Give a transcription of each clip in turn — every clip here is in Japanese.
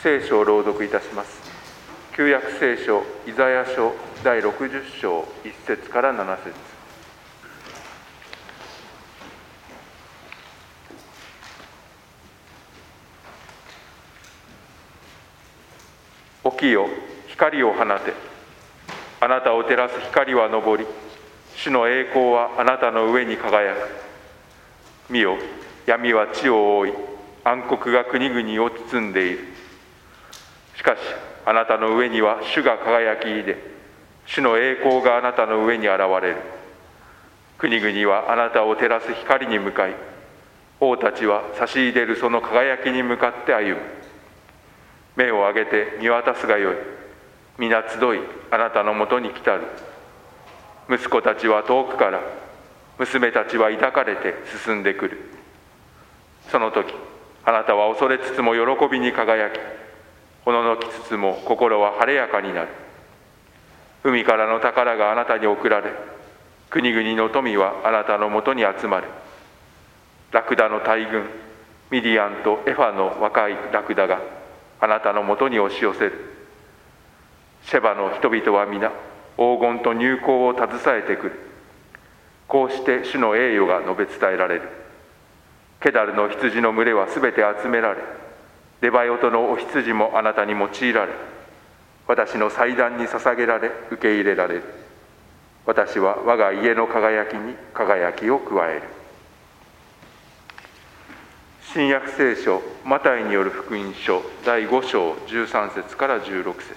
聖書を朗読いたします。旧約聖書イザヤ書第60章1節から7節。起きよ、光を放て。あなたを照らす光は昇り、主の栄光はあなたの上に輝く。見よ、闇は地を覆い、暗黒が国々を包んでいる。しかしあなたの上には主が輝き出で、主の栄光があなたの上に現れる。国々はあなたを照らす光に向かい、王たちは差し入れるその輝きに向かって歩む。目を上げて見渡すがよい。皆集いあなたのもとに来たる。息子たちは遠くから、娘たちは抱かれて進んでくる。その時あなたは恐れつつも喜びに輝き、おののきつつも心は晴れやかになる。海からの宝があなたに贈られ、国々の富はあなたのもとに集まる。ラクダの大群、ミディアンとエファの若いラクダがあなたのもとに押し寄せる。シェバの人々は皆黄金と乳香を携えてくる。こうして主の栄誉が述べ伝えられる。ケダルの羊の群れはすべて集められ、レバヨトのお羊もあなたに用いられ、私の祭壇に捧げられ受け入れられる。私は我が家の輝きに輝きを加える。新約聖書マタイによる福音書第5章13節から16節。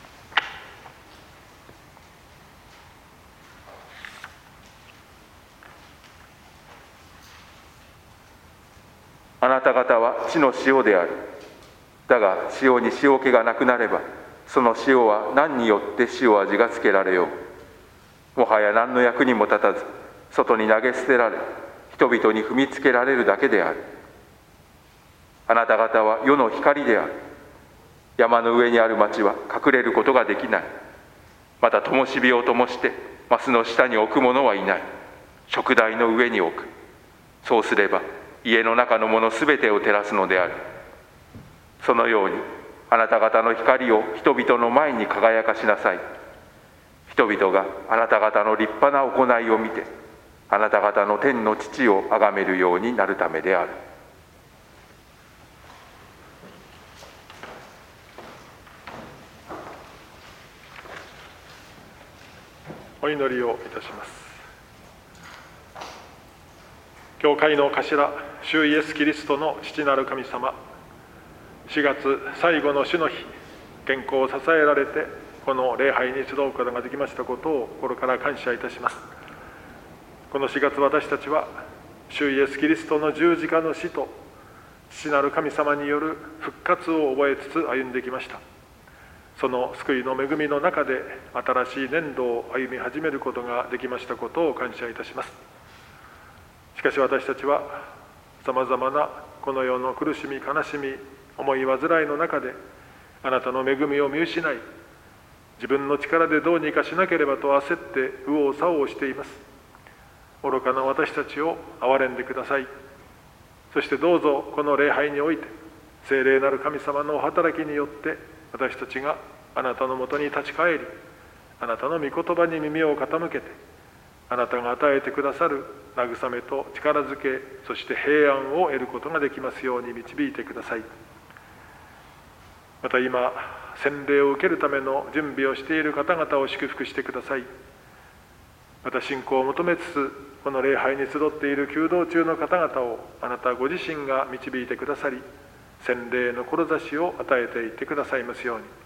あなた方は地の塩である。だが塩に塩気がなくなれば、その塩は何によって塩味がつけられよう。もはや何の役にも立たず、外に投げ捨てられ、人々に踏みつけられるだけである。あなた方は世の光である。山の上にある町は隠れることができない。また灯火を灯してマスの下に置く者はいない。燭台の上に置く。そうすれば家の中のものすべてを照らすのである。そのようにあなた方の光を人々の前に輝かしなさい。人々があなた方の立派な行いを見て、あなた方の天の父を崇めるようになるためである。 お祈りをいたします。教会の頭、主イエス・キリストの父なる神様、4月最後の主の日、健康を支えられてこの礼拝に集うことができましたことを心から感謝いたします。この4月、私たちは主イエス・キリストの十字架の死と父なる神様による復活を覚えつつ歩んできました。その救いの恵みの中で新しい年度を歩み始めることができましたことを感謝いたします。しかし私たちはさまざまなこの世の苦しみ、悲しみ、思い煩いの中であなたの恵みを見失い、自分の力でどうにかしなければと焦って右往左往しています。愚かな私たちを憐れんでください。そしてどうぞこの礼拝において聖霊なる神様のお働きによって私たちがあなたのもとに立ち返り、あなたの御言葉に耳を傾けて、あなたが与えてくださる慰めと力づけ、そして平安を得ることができますように導いてください。また今、洗礼を受けるための準備をしている方々を祝福してください。また信仰を求めつつ、この礼拝に集っている求道中の方々をあなたご自身が導いてくださり、洗礼の志を与えていってくださいますように。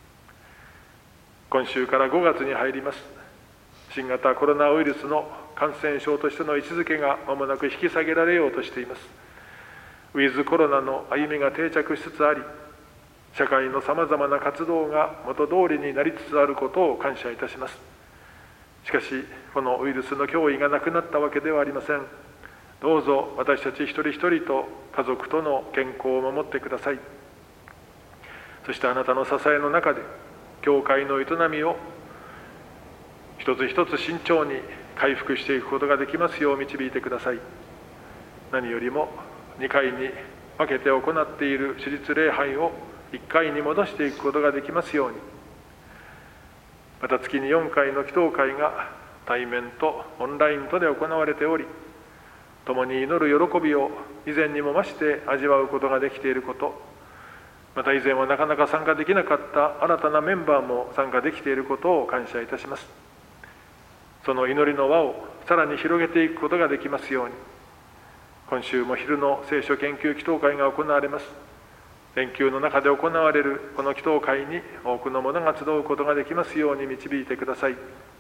今週から5月に入ります。新型コロナウイルスの感染症としての位置づけがまもなく引き下げられようとしています。ウィズコロナの歩みが定着しつつあり、社会のさまざまな活動が元通りになりつつあることを感謝いたします。しかし、このウイルスの脅威がなくなったわけではありません。どうぞ私たち一人一人と家族との健康を守ってください。そしてあなたの支えの中で、教会の営みを一つ一つ慎重に回復していくことができますよう導いてください。何よりも2回に分けて行っている私立礼拝を一回に戻していくことができますように。また月に4回の祈祷会が対面とオンラインとで行われており、共に祈る喜びを以前にも増して味わうことができていること、また以前はなかなか参加できなかった新たなメンバーも参加できていることを感謝いたします。その祈りの輪をさらに広げていくことができますように。今週も昼の聖書研究祈祷会が行われます。連休の中で行われるこの祈祷会に多くの者が集うことができますように導いてください。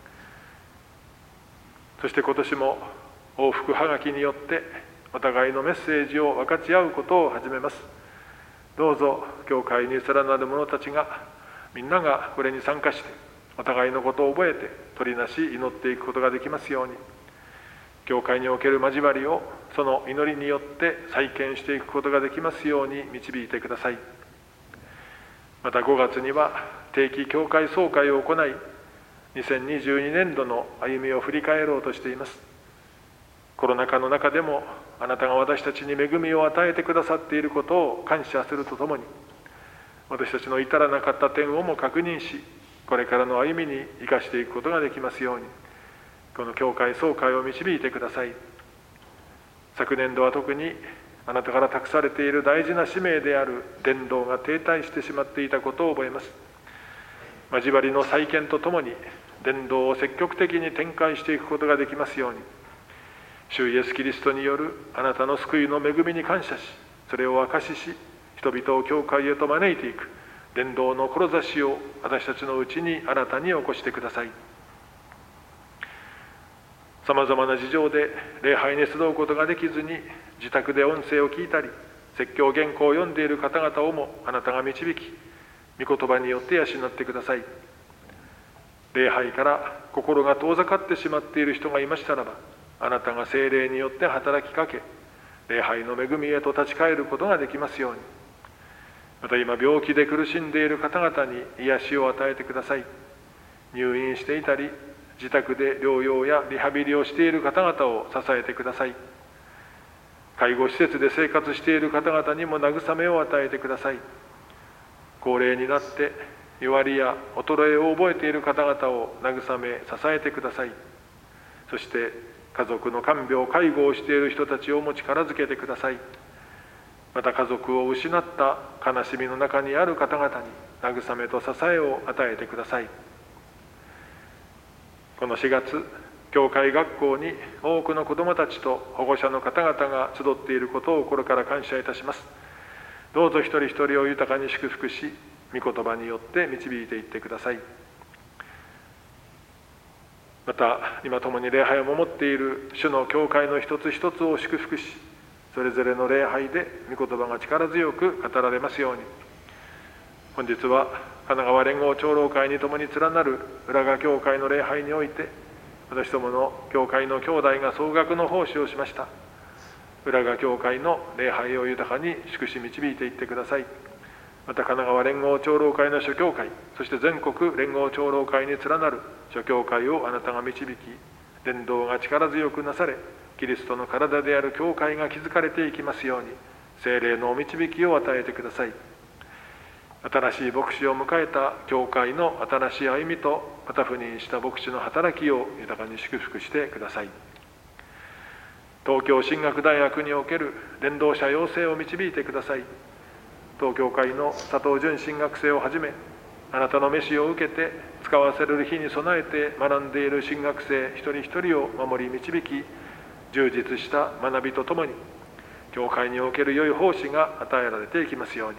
そして今年も往復はがきによってお互いのメッセージを分かち合うことを始めます。どうぞ教会にさらなる者たちがみんながこれに参加してお互いのことを覚えて取りなし祈っていくことができますように。教会における交わりをその祈りによって再建していくことができますように導いてください。また5月には定期教会総会を行い、2022年度の歩みを振り返ろうとしています。コロナ禍の中でもあなたが私たちに恵みを与えてくださっていることを感謝するとともに、私たちの至らなかった点をも確認し、これからの歩みに生かしていくことができますように、この教会総会を導いてください。昨年度は特にあなたから託されている大事な使命である伝道が停滞してしまっていたことを覚えます。交わりの再建とともに伝道を積極的に展開していくことができますように、主イエスキリストによるあなたの救いの恵みに感謝し、それを証しし、人々を教会へと招いていく伝道の志を私たちのうちに新たに起こしてください。さまざまな事情で礼拝に集うことができずに自宅で音声を聞いたり説教原稿を読んでいる方々をもあなたが導き、御言葉によって養ってください。礼拝から心が遠ざかってしまっている人がいましたらば、あなたが聖霊によって働きかけ、礼拝の恵みへと立ち返ることができますように。また今病気で苦しんでいる方々に癒しを与えてください。入院していたり自宅で療養やリハビリをしている方々を支えてください。介護施設で生活している方々にも慰めを与えてください。高齢になって弱りや衰えを覚えている方々を慰め支えてください。そして家族の看病介護をしている人たちをも力づけてください。また家族を失った悲しみの中にある方々に慰めと支えを与えてください。この4月、教会学校に多くの子どもたちと保護者の方々が集っていることを心から感謝いたします。どうぞ一人一人を豊かに祝福し、御言葉によって導いていってください。また今共に礼拝を守っている主の教会の一つ一つを祝福し、それぞれの礼拝で御言葉が力強く語られますように。本日は神奈川連合長老会に共に連なる浦賀教会の礼拝において、私どもの教会の兄弟が総額の奉仕をしました。浦賀教会の礼拝を豊かに祝し導いていってください。また神奈川連合長老会の諸教会、そして全国連合長老会に連なる諸教会をあなたが導き、伝道が力強くなされ、キリストの体である教会が築かれていきますように、聖霊のお導きを与えてください。新しい牧師を迎えた教会の新しい歩みと、また赴任した牧師の働きを豊かに祝福してください。東京進学大学における伝道者養成を導いてください。東京会の佐藤淳神学生をはじめ、あなたの召しを受けて使わせる日に備えて学んでいる神学生一人一人を守り導き、充実した学びとともに教会における良い奉仕が与えられていきますように。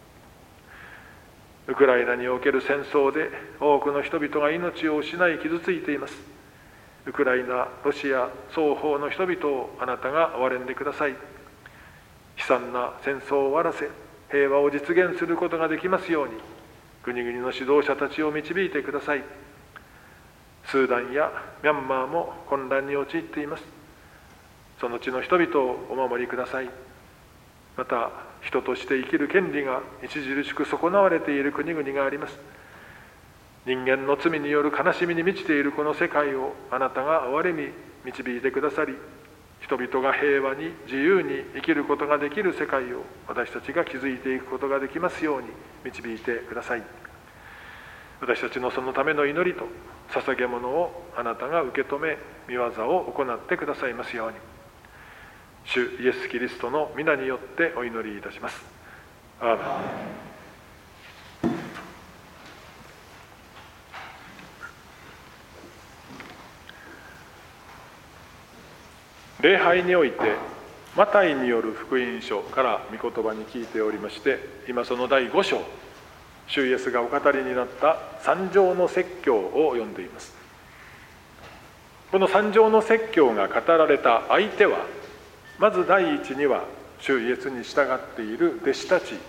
ウクライナにおける戦争で多くの人々が命を失い傷ついています。ウクライナ、ロシア双方の人々をあなたが憐れんでください。悲惨な戦争を終わらせ、平和を実現することができますように、国々の指導者たちを導いてください。スーダンやミャンマーも混乱に陥っています。その地の人々をお守りください。また、人として生きる権利が著しく損なわれている国々があります。人間の罪による悲しみに満ちているこの世界をあなたが憐れみ導いてくださり、 人々が平和に自由に生きることができる世界を私たちが築いていくことができますように導いてください。私たちのそのための祈りと捧げ物をあなたが受け止め、御業を行ってくださいますように。主イエス・キリストの皆によってお祈りいたします。アーメン。礼拝においてマタイによる福音書から御言葉に聞いておりまして、今その第5章、主イエスがお語りになった三条の説教を読んでいます。この三条の説教が語られた相手は、まず第一には主イエスに従っている弟子たちです。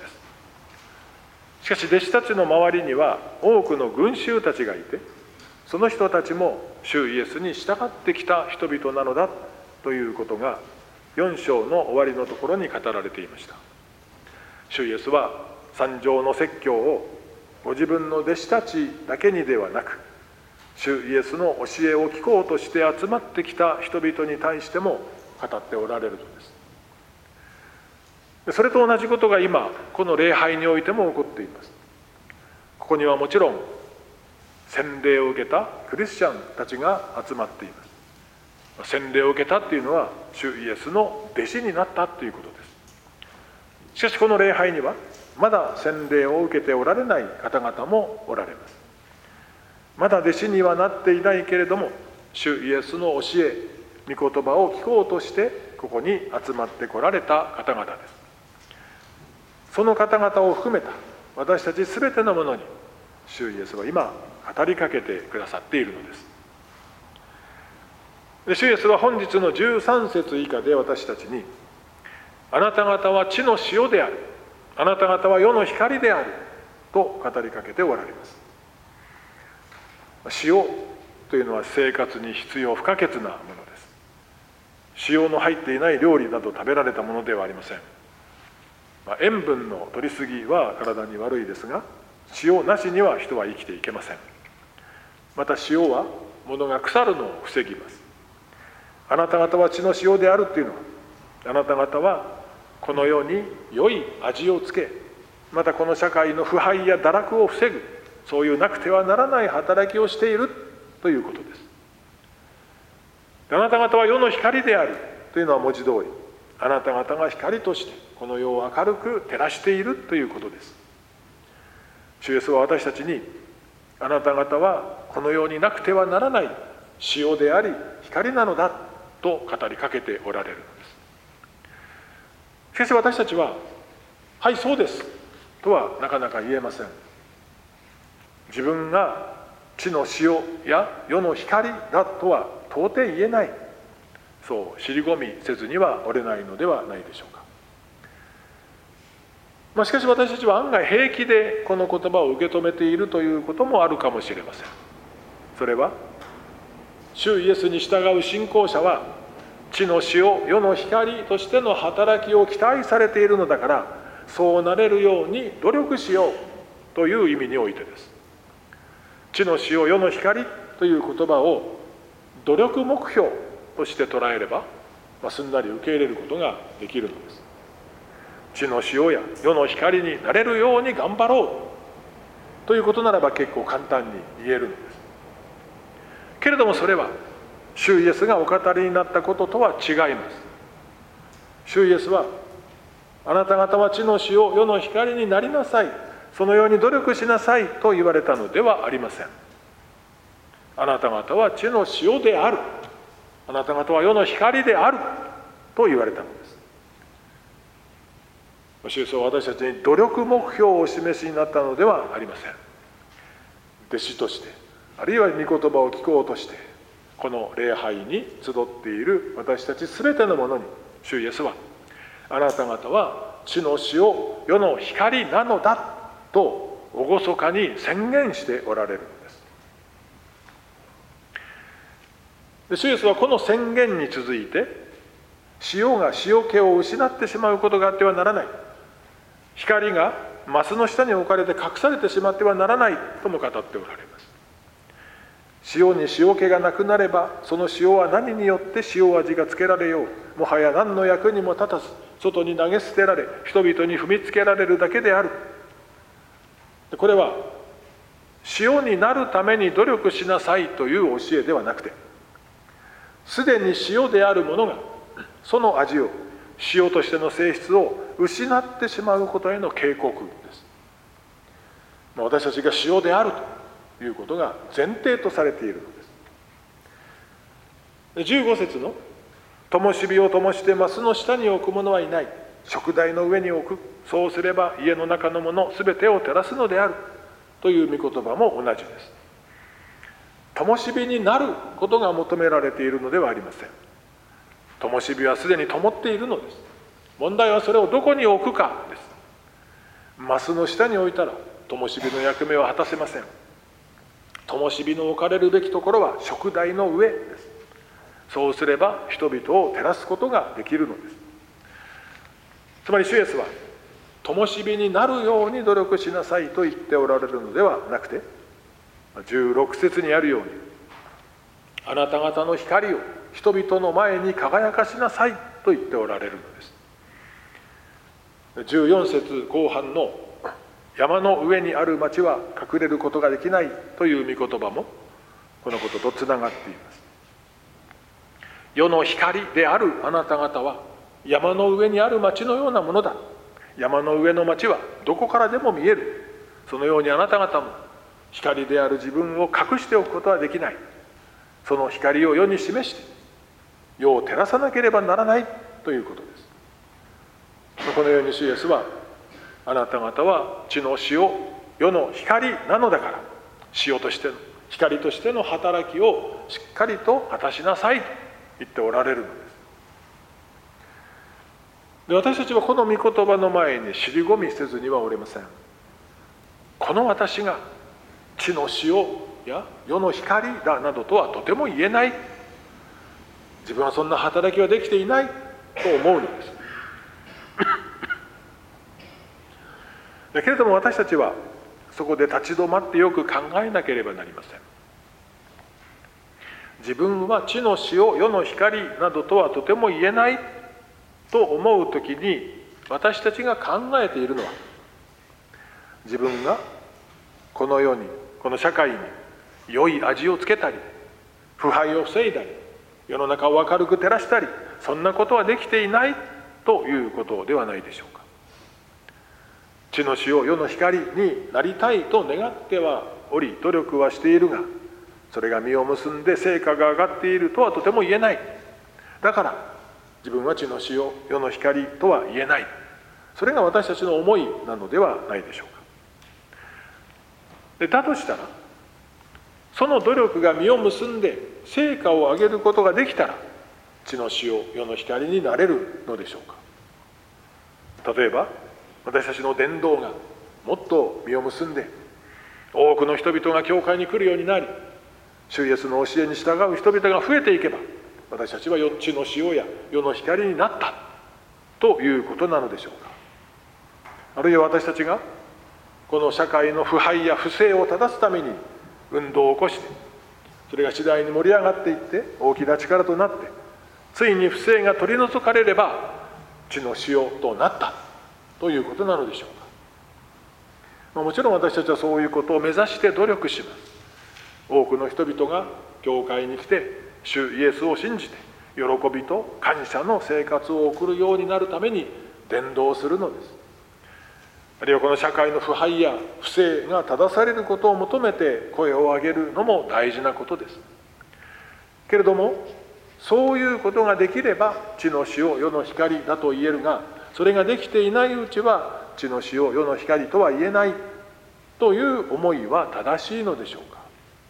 しかし弟子たちの周りには多くの群衆たちがいて、その人たちも主イエスに従ってきた人々なのだということが4章の終わりのところに語られていました。主イエスは三条の説教をご自分の弟子たちだけにではなく、主イエスの教えを聞こうとして集まってきた人々に対しても語っておられるのです。それと同じことが今この礼拝においても起こっています。ここにはもちろん洗礼を受けたクリスチャンたちが集まっています。洗礼を受けたっていうのは主イエスの弟子になったということです。しかしこの礼拝にはまだ洗礼を受けておられない方々もおられます。まだ弟子にはなっていないけれども、主イエスの教え、御言葉を聞こうとしてここに集まってこられた方々です。その方々を含めた私たちすべてのものに主イエスは今語りかけてくださっているのです。主イエスは本日の13節以下で私たちに、あなた方は地の塩である、あなた方は世の光であると語りかけておられます。塩というのは生活に必要不可欠なものです。塩の入っていない料理など食べられたものではありません。塩分の摂りすぎは体に悪いですが、塩なしには人は生きていけません。また塩は物が腐るのを防ぎます。あなた方は地の塩であるというのは、あなた方はこの世に良い味をつけ、またこの社会の腐敗や堕落を防ぐ、そういうなくてはならない働きをしているということです。あなた方は世の光であるというのは文字通り、あなた方が光としてこの世を明るく照らしているということです。主イエスは私たちに、あなた方はこの世になくてはならない塩であり光なのだと語りかけておられるのです。しかし私たちは、はい、そうですとはなかなか言えません。自分が地の塩や世の光だとは到底言えない、そう尻込みせずにはおれないのではないでしょうか。しかし私たちは案外平気でこの言葉を受け止めているということもあるかもしれません。それは、主イエスに従う信仰者は地の塩、世の光としての働きを期待されているのだから、そうなれるように努力しようという意味においてです。地の塩、世の光という言葉を努力目標として捉えれば、すんなり受け入れることができるのです。地の塩や世の光になれるように頑張ろうということならば結構簡単に言えるのです。けれどもそれは主イエスがお語りになったこととは違います。主イエスは、あなた方は地の塩、世の光になりなさい、そのように努力しなさいと言われたのではありません。あなた方は地の塩である、あなた方は世の光であると言われたのです。主イエスは私たちに努力目標をお示しになったのではありません。弟子として、あるいは御言葉を聞こうとしてこの礼拝に集っている私たちすべてのものに、主イエスは、あなた方は地の塩、世の光なのだと厳かに宣言しておられるのです。で、主イエスはこの宣言に続いて、塩が塩気を失ってしまうことがあってはならない、光がマスの下に置かれて隠されてしまってはならないとも語っておられます。 塩に塩気がなくなれば、その塩は何によって塩味がつけられよう、もはや何の役にも立たず、外に投げ捨てられ、人々に踏みつけられるだけである。これは塩になるために努力しなさいという教えではなくて、すでに塩であるものがその味を、塩としての性質を失ってしまうことへの警告です。私たちが塩であるということが前提とされているのです。15節の灯火を灯してマスの下に置く者はいない、燭台の上に置く、そうすれば家の中のものすべてを照らすのであるという御言葉も同じです。灯火になることが求められているのではありません。灯火はすでに灯っているのです。問題はそれをどこに置くかです。マスの下に置いたら灯火の役目は果たせません。灯火の置かれるべきところは燭台の上です。そうすれば人々を照らすことができるのです。つまり主イエスは灯火になるように努力しなさいと言っておられるのではなくて、16節にあるように、あなた方の光を人々の前に輝かしなさいと言っておられるのです。14節後半の山の上にある町は隠れることができないという御言葉もこのこととつながっています。世の光であるあなた方は山の上にある町のようなものだ。山の上の町はどこからでも見える。そのようにあなた方も光である自分を隠しておくことはできない。その光を世に示して世を照らさなければならないということです。このように主イエスは、あなた方は地の塩、世の光なのだから、塩としての光としての働きをしっかりと果たしなさいと言っておられるのです。で、私たちはこの御言葉の前に尻込みせずにはおれません。この私が地の塩や世の光だなどとはとても言えない。自分はそんな働きはできていないと思うのです。だけれども私たちはそこで立ち止まってよく考えなければなりません。自分は地の塩、世の光などとはとても言えないと思うときに、私たちが考えているのは、自分がこの世に、この社会に良い味をつけたり、腐敗を防いだり、世の中を明るく照らしたり、そんなことはできていないということではないでしょうか。地の塩、世の光になりたいと願ってはおり、努力はしているが、それが実を結んで成果が上がっているとはとても言えない。だから自分は地の塩、世の光とは言えない。それが私たちの思いなのではないでしょうか。で、だとしたら、その努力が実を結んで成果を上げることができたら、地の塩、世の光になれるのでしょうか。例えば私たちの伝道がもっと実を結んで、多くの人々が教会に来るようになり、主イエスの教えに従う人々が増えていけば、私たちは地の塩や世の光になったということなのでしょうか。あるいは私たちがこの社会の腐敗や不正を正すために運動を起こして、それが次第に盛り上がっていって大きな力となって、ついに不正が取り除かれれば地の塩となったということなのでしょうか。もちろん私たちはそういうことを目指して努力します。多くの人々が教会に来て主イエスを信じて喜びと感謝の生活を送るようになるために伝道するのです。あるいはこの社会の腐敗や不正が正されることを求めて声を上げるのも大事なことです。けれどもそういうことができれば地の塩、世の光だと言えるが、それができていないうちは地の塩、世の光とは言えないという思いは正しいのでしょうか。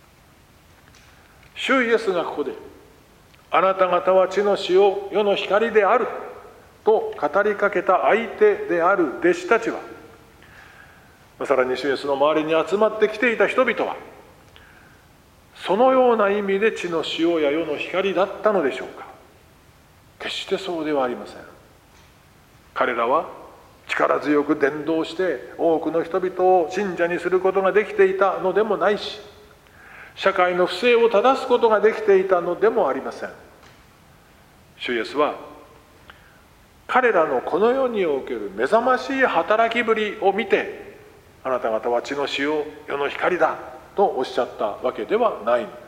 主イエスがここで、あなた方は地の塩、世の光であると語りかけた相手である弟子たちは、さらに主イエスの周りに集まってきていた人々は、そのような意味で地の塩や世の光だったのでしょうか。決してそうではありません。彼らは力強く伝道して多くの人々を信者にすることができていたのでもないし、 社会の不正を正すことができていたのでもありません。主イエスは彼らのこの世における目覚ましい働きぶりを見て、あなた方は地の塩、世の光だとおっしゃったわけではないのです。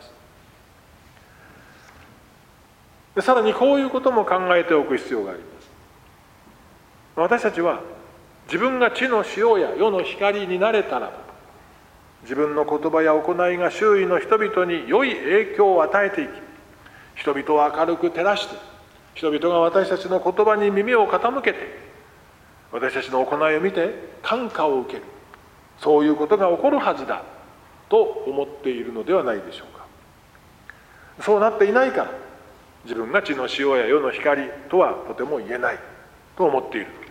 でさらにこういうことも考えておく必要があります。私たちは自分が地の塩や世の光になれたらば、自分の言葉や行いが周囲の人々に良い影響を与えていき、人々を明るく照らして、人々が私たちの言葉に耳を傾けて、私たちの行いを見て感化を受ける、そういうことが起こるはずだと思っているのではないでしょうか。そうなっていないから、自分が地の塩や世の光とはとても言えないと思っているのです。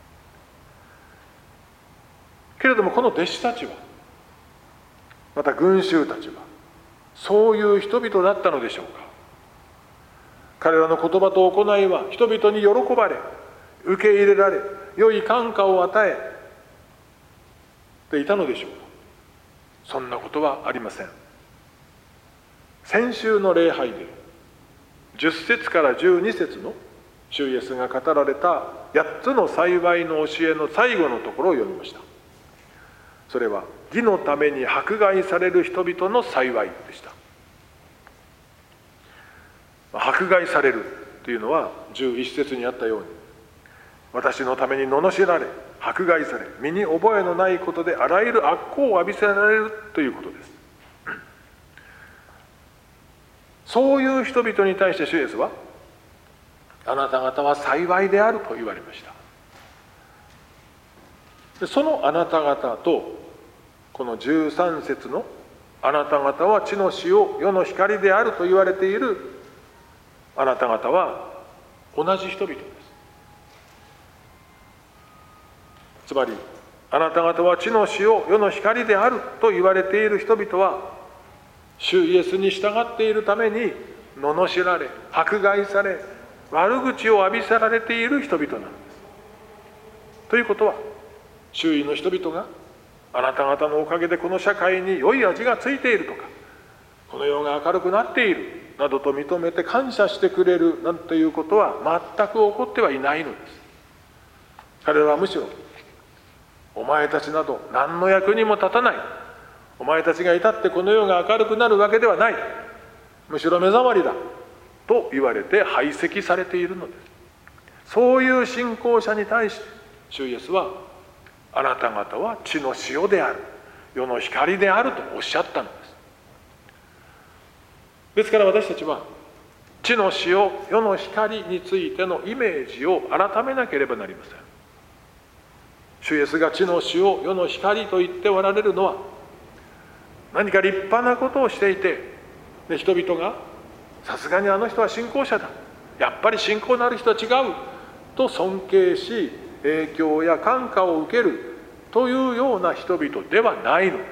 けれどもこの弟子たちは、また群衆たちは、そういう人々だったのでしょうか。彼らの言葉と行いは人々に喜ばれ、受け入れられ、良い感化を与えていたのでしょうか。そんなことはありません。先週の礼拝で10節から12節の主イエスが語られた8つの幸いの教えの最後のところを読みました。それは義のために迫害される人々の幸いでした。迫害されるというのは11節にあったように、私のために罵られ、迫害され、身に覚えのないことであらゆる悪行を浴びせられるということです。そういう人々に対して主イエスは、あなた方は幸いであると言われました。でそのあなた方と、この13節のあなた方は地の塩、世の光であると言われているあなた方は同じ人々です。つまり、あなた方は地の塩、世の光であると言われている人々は、主イエスに従っているために罵られ、迫害され、悪口を浴びせられている人々なんです。ということは、周囲の人々があなた方のおかげでこの社会に良い味がついているとか、この世が明るくなっているなどと認めて感謝してくれるなんていうことは全く起こってはいないのです。彼らはむしろ、お前たちなど何の役にも立たない、お前たちがいたってこの世が明るくなるわけではない、むしろ目障りだと言われて排斥されているのです。そういう信仰者に対して主イエスは、あなた方は地の塩である、世の光であるとおっしゃったのです。ですから私たちは地の塩、世の光についてのイメージを改めなければなりません。主イエスが地の塩、世の光と言っておられるのは、何か立派なことをしていて、で人々がさすがにあの人は信仰者だ、やっぱり信仰のある人は違うと尊敬し、影響や感化を受けるというような人々ではないのです。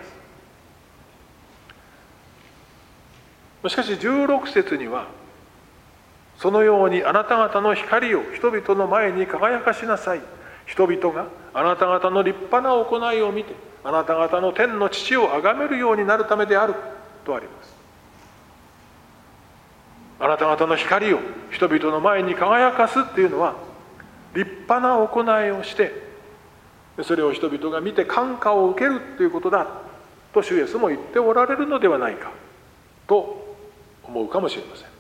しかし16節には、そのようにあなた方の光を人々の前に輝かしなさい。人々があなた方の立派な行いを見て、あなた方の天の父を崇めるようになるためであるとあります。あなた方の光を人々の前に輝かすっていうのは、立派な行いをして、それを人々が見て感化を受けるということだと主イエスも言っておられるのではないかと思うかもしれませ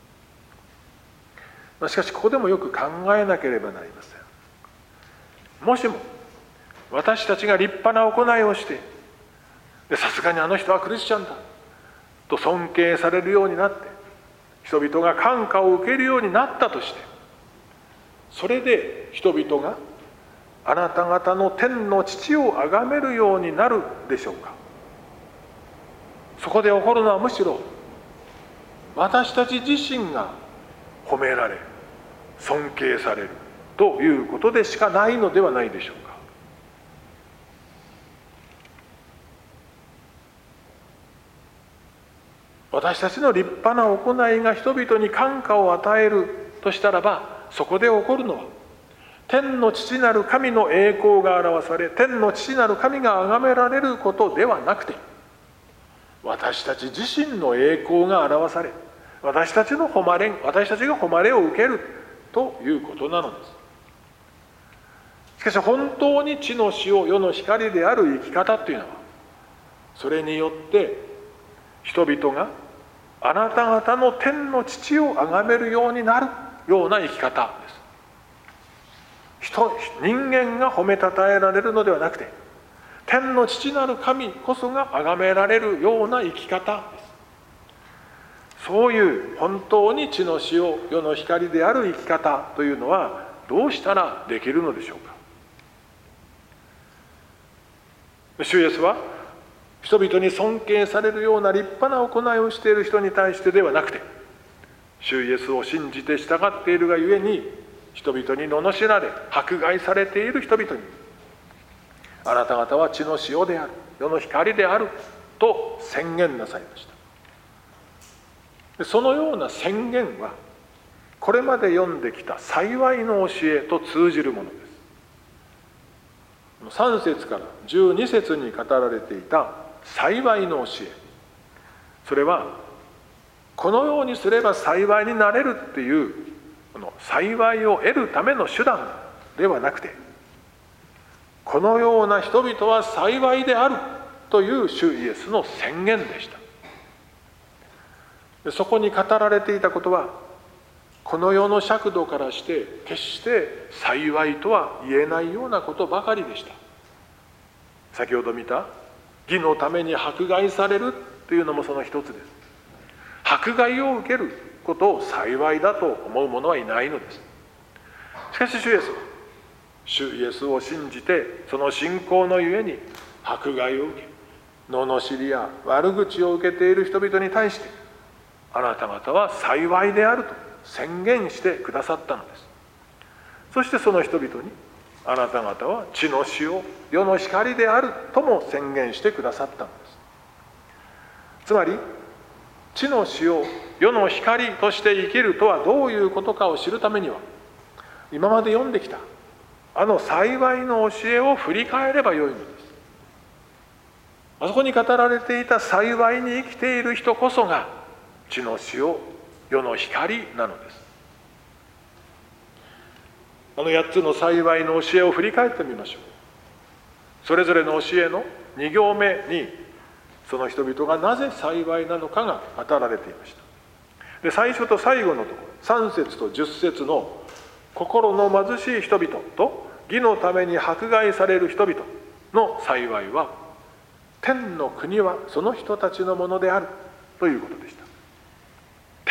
ん。しかしここでもよく考えなければなりません。もしも私たちが立派な行いをして、さすがにあの人はクリスチャンだと尊敬されるようになって、人々が感化を受けるようになったとして、それで人々があなた方の天の父を崇めるようになるでしょうか。そこで起こるのはむしろ私たち自身が褒められ、尊敬されるということでしかないのではないでしょうか。私たちの立派な行いが人々に感化を与えるとしたらば、そこで起こるのは天の父なる神の栄光が表され、天の父なる神が崇められることではなくて、 私たち自身の栄光が表され、私たちが誉れを受けるということなのです。しかし本当に地の塩、世の光である生き方というのは、それによって人々があなた方の天の父を崇めるようになるような生き方です。人間が褒めたたえられるのではなくて、天の父なる神こそが崇められるような生き方です。そういう本当に地の塩、世の光である生き方というのはどうしたらできるのでしょうか。主イエスは人々に尊敬されるような立派な行いをしている人に対してではなくて、主イエスを信じて従っているがゆえに人々に罵られ迫害されている人々に、あなた方は地の塩である、世の光であると宣言なさいました。そのような宣言はこれまで読んできた幸いの教えと通じるものです。3節から12節に語られていた幸いの教え、それはこのようにすれば幸いになれるっていう幸いを得るための手段ではなくて、このような人々は幸いであるという主イエスの宣言でした。そこに語られていたことは、この世の尺度からして決して幸いとは言えないようなことばかりでした。先ほど見た義のために迫害されるというのもその一つです。迫害を受けることを幸いだと思う者はいないのです。しかし主イエスを信じて、その信仰のゆえに迫害を受け、罵りや悪口を受けている人々に対して、あなた方は幸いであると宣言してくださったのです。そしてその人々に、あなた方は地の塩、世の光であるとも宣言してくださったのです。つまり地の塩、世の光として生きるとはどういうことかを知るためには、今まで読んできたあの幸いの教えを振り返ればよいのです。あそこに語られていた幸いに生きている人こそが地の塩、世の光なのです。あの8つの幸いの教えを振り返ってみましょう。それぞれの教えの2行目に、その人々がなぜ幸いなのかが語られていました。で、最初と最後のところ、3節と10節の心の貧しい人々と義のために迫害される人々の幸いは、天の国はその人たちのものであるということでした。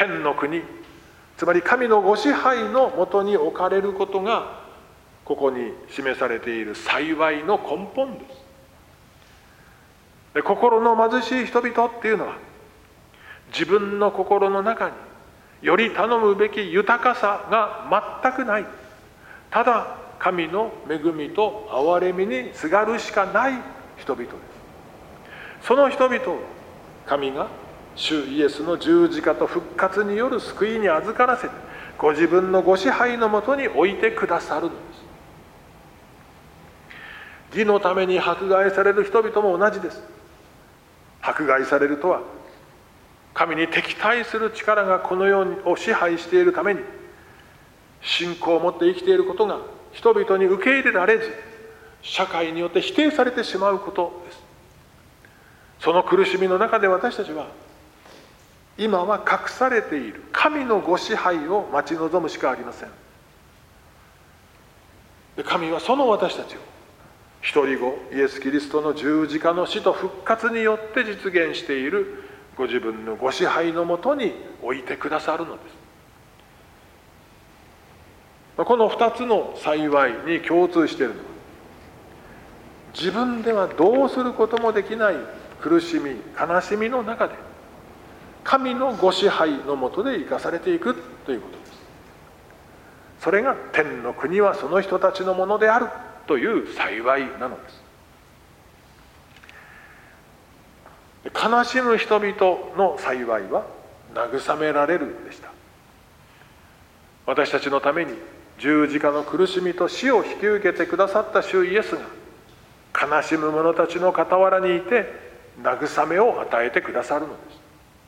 天の国、つまり神のご支配のもとに置かれることが、ここに示されている幸いの根本です。で、心の貧しい人々っていうのは、自分の心の中により頼むべき豊かさが全くない、ただ神の恵みと憐れみにすがるしかない人々です。その人々を神が主イエスの十字架と復活による救いに預からせて、ご自分のご支配のもとに置いてくださるのです。義のために迫害される人々も同じです。迫害されるとは、神に敵対する力がこの世を支配しているために、信仰を持って生きていることが人々に受け入れられず、社会によって否定されてしまうことです。その苦しみの中で私たちは、今は隠されている神のご支配を待ち望むしかありません。で、神はその私たちを一人子イエス・キリストの十字架の死と復活によって実現しているご自分のご支配のもとに置いてくださるのです。この2つの幸いに共通しているのは、自分ではどうすることもできない苦しみ、悲しみの中で神のご支配のもとで生かされていくということです。それが天の国はその人たちのものであるという幸いなのです。悲しむ人々の幸いは慰められるでした。私たちのために十字架の苦しみと死を引き受けてくださった主イエスが、悲しむ者たちの傍らにいて慰めを与えてくださるのです。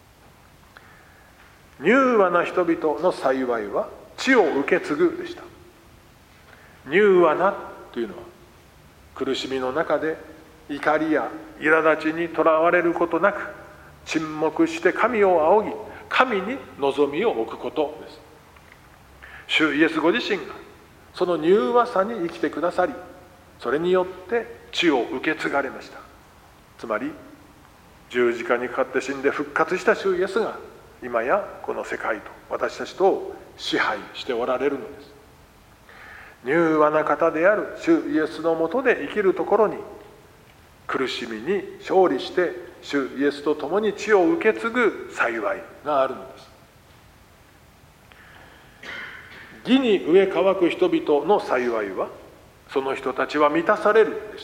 柔和な人々の幸いは地を受け継ぐでした。柔和なというのは、苦しみの中で怒りや苛立ちにとらわれることなく、沈黙して神を仰ぎ、神に望みを置くことです。主イエスご自身がその柔和さに生きてくださり、それによって地を受け継がれました。つまり十字架にかかって死んで復活した主イエスが今やこの世界と私たちとを支配しておられるのです。柔和な方である主イエスのもとで生きるところに、苦しみに勝利して主イエスと共に地を受け継ぐ幸いがあるのです。義に植え乾く人々の幸いは、その人たちは満たされるでした。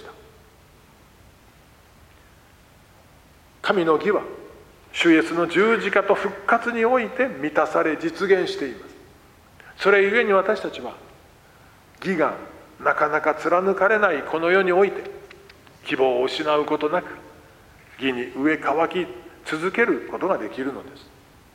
神の義は主イエスの十字架と復活において満たされ実現しています。それゆえに私たちは義がなかなか貫かれないこの世において希望を失うことなく、義に植え乾き続けることができるのです。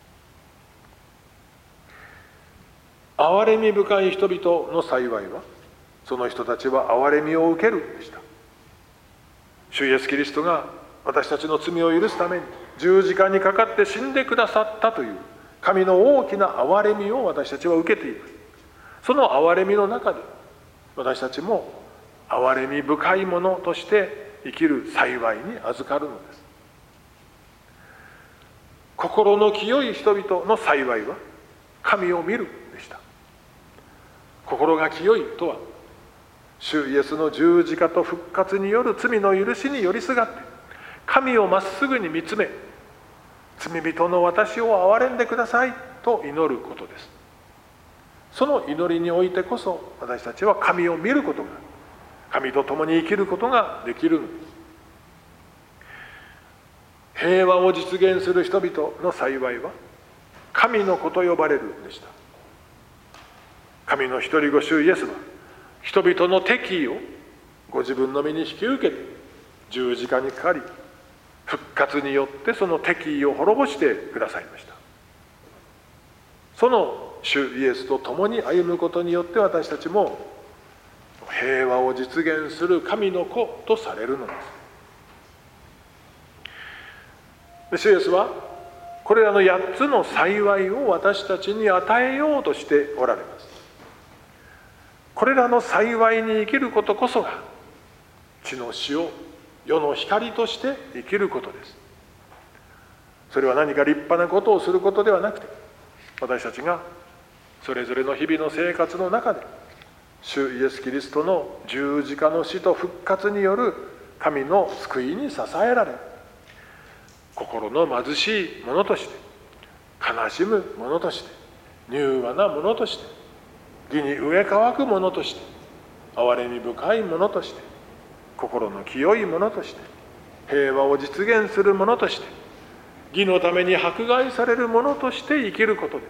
憐れみ深い人々の幸いは、その人たちは憐れみを受けるでした。主イエスキリストが私たちの罪を許すために十字架にかかって死んでくださったという神の大きな憐れみを私たちは受けています。その憐れみの中で私たちも憐れみ深いものとして生きる幸いに預かるのです。心の清い人々の幸いは神を見るでした。心が清いとは、主イエスの十字架と復活による罪の許しに寄りすがって神をまっすぐに見つめ、罪人の私を憐れんでくださいと祈ることです。その祈りにおいてこそ私たちは神を見ることが、神と共に生きることができるのです。平和を実現する人々の幸いは神の子と呼ばれるでした。神の一人子主イエスは人々の敵意をご自分の身に引き受けて十字架にかかり、復活によってその敵意を滅ぼしてくださいました。その主イエスと共に歩むことによって私たちも平和を実現する神の子とされるのです。主イエスはこれらの8つの幸いを私たちに与えようとしておられます。これらの幸いに生きることこそが地の塩、世の光として生きることです。それは何か立派なことをすることではなくて、私たちがそれぞれの日々の生活の中で主イエスキリストの十字架の死と復活による神の救いに支えられ、心の貧しいものとして、悲しむものとして、柔和なものとして、義に植え乾くものとして、憐れみ深いものとして、心の清いものとして、平和を実現するものとして、義のために迫害されるものとして生きることです。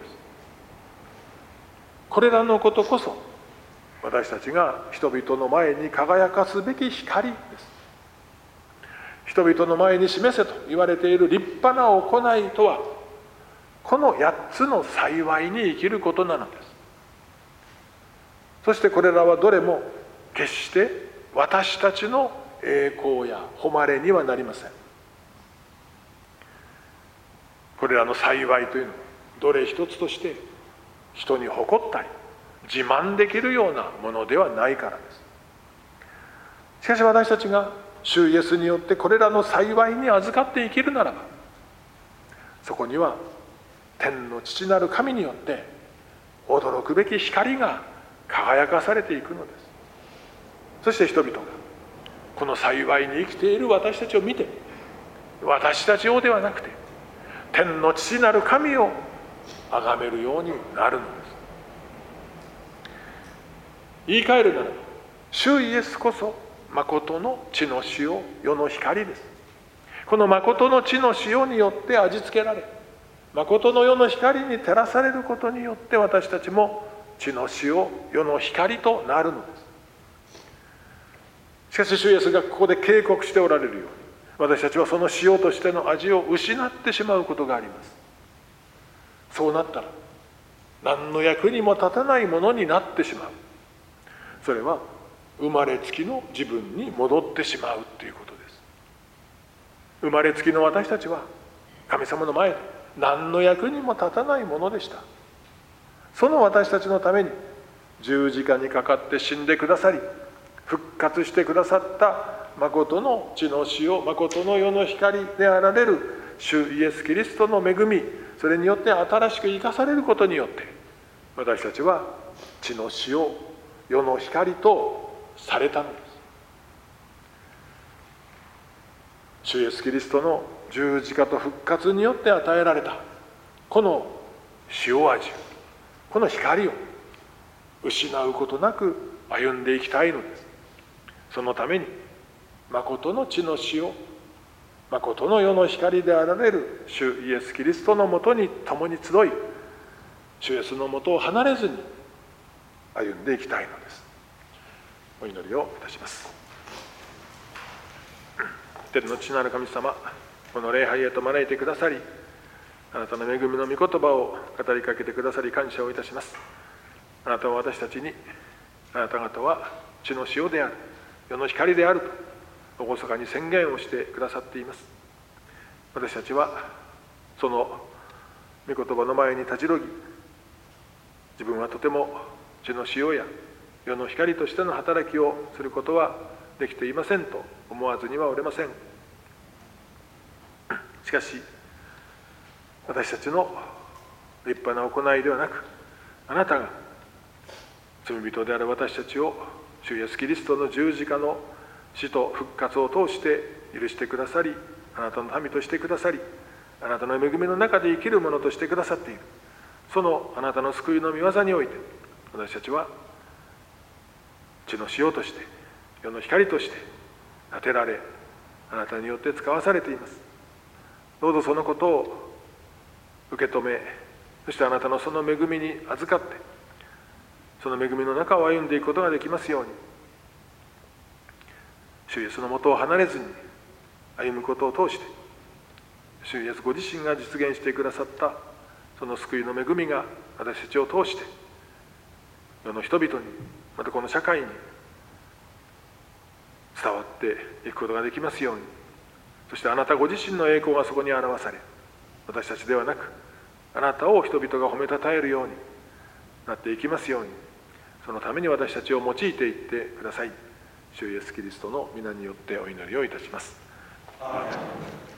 これらのことこそ私たちが人々の前に輝かすべき光です。人々の前に示せと言われている立派な行いとは、この8つの幸いに生きることなのです。そしてこれらはどれも決して私たちの栄光や誉れにはなりません。これらの幸いというのはどれ一つとして人に誇ったり自慢できるようなものではないからです。しかし私たちが主イエスによってこれらの幸いに預かって生きるならば、そこには天の父なる神によって驚くべき光が輝かされていくのです。そして人々がこの幸いに生きている私たちを見て、私たちをではなくて天の父なる神を崇めるようになるのです。言い換えるならば、主イエスこそ誠の地の塩、世の光です。この誠の地の塩によって味付けられ、誠の世の光に照らされることによって私たちも地の塩、世の光となるのです。しかし主イエスがここで警告しておられるように、 私たちはその塩としての味を失ってしまうことがあります。そうなったら何の役にも立たないものになってしまう。それは生まれつきの自分に戻ってしまうということです。生まれつきの私たちは神様の前で何の役にも立たないものでした。その私たちのために十字架にかかって死んでくださり、復活してくださった誠の地の塩、誠の世の光であられる主イエス・キリストの恵み、それによって新しく生かされることによって、私たちは地の塩、世の光とされたのです。主イエス・キリストの十字架と復活によって与えられたこの塩味、この光を失うことなく歩んでいきたいのです。そのために誠の地の塩、誠の世の光であられる主イエス・キリストのもとに共に集い、主イエスのもとを離れずに歩んでいきたいのです。お祈りをいたします。天の父なる神様、この礼拝へと招いてくださり、あなたの恵みの御言葉を語りかけてくださり感謝をいたします。あなたは私たちに、あなた方は地の塩である、世の光であると厳かに宣言をしてくださっています。私たちはその御言葉の前に立ち退ぎ、自分はとても地の塩や世の光としての働きをすることはできていませんと思わずにはおれません。しかし私たちの立派な行いではなく、あなたが罪人である私たちを主イエスキリストの十字架の死と復活を通して許してくださり、あなたの民としてくださり、あなたの恵みの中で生きるものとしてくださっている。そのあなたの救いの御業において、私たちは地の塩として、世の光として立てられ、あなたによって使わされています。どうぞそのことを受け止め、そしてあなたのその恵みに預かって、その恵みの中を歩んでいくことができますように、主イエスのもとを離れずに歩むことを通して、主イエスご自身が実現してくださったその救いの恵みが私たちを通して世の人々に、またこの社会に伝わっていくことができますように、そしてあなたご自身の栄光がそこに表され、私たちではなくあなたを人々が褒めたたえるようになっていきますように、そのために私たちを用いていってください。主イエスキリストの皆によってお祈りをいたします。アーメン。